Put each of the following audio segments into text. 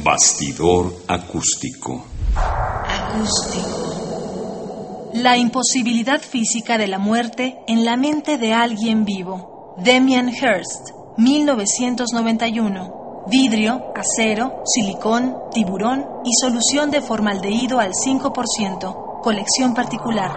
Bastidor acústico. La imposibilidad física de la muerte en la mente de alguien vivo. Damien Hirst, 1991. Vidrio, acero, silicón, tiburón y solución de formaldehído al 5%. Colección particular.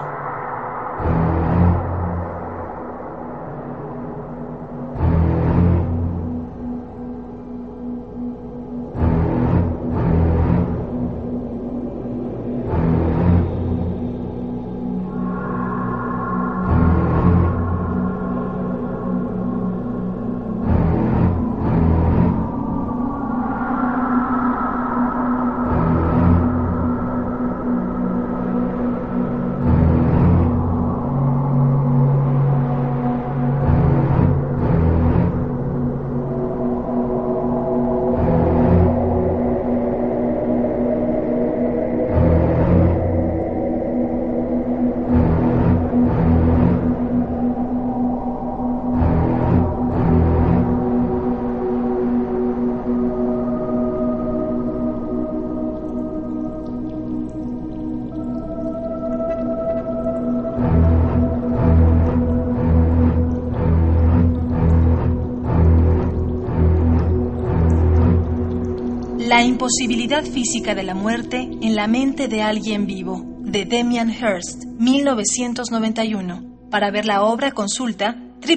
La imposibilidad física de la muerte en la mente de alguien vivo, de Damien Hirst, 1991. Para ver la obra consulta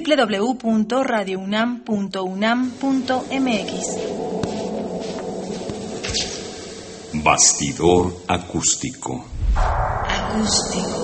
www.radiounam.unam.mx. Bastidor acústico.